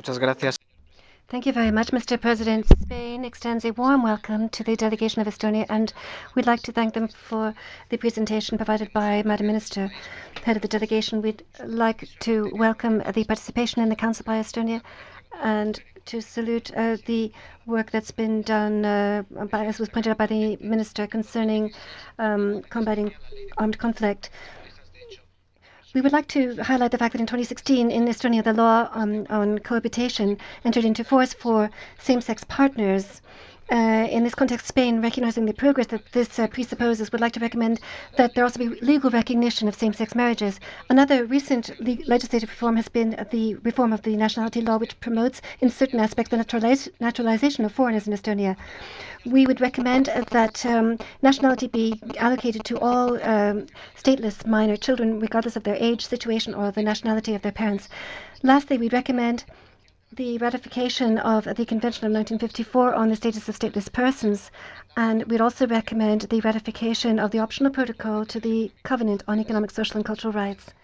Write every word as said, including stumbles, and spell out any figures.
Thank you very much, Mister President. Spain extends a warm welcome to the delegation of Estonia, and we'd like to thank them for the presentation provided by Madam Minister, head of the delegation. We'd like to welcome the participation in the Council by Estonia and to salute uh, the work that's been done, uh, by, as was pointed out by the Minister, concerning um, combating armed conflict. We would like to highlight the fact that in twenty sixteen in Estonia, the law um, on cohabitation entered into force for same-sex partners. Uh, in this context, Spain, recognizing the progress that this uh, presupposes, would like to recommend that there also be legal recognition of same-sex marriages. Another recent le legislative reform has been the reform of the nationality law, which promotes, in certain aspects, the naturalis naturalization of foreigners in Estonia. We would recommend that um, nationality be allocated to all um, stateless minor children, regardless of their age, situation, or the nationality of their parents. Lastly, we recommend the ratification of the Convention of nineteen fifty-four on the status of stateless persons, and we'd also recommend the ratification of the optional protocol to the Covenant on Economic, Social, and Cultural Rights.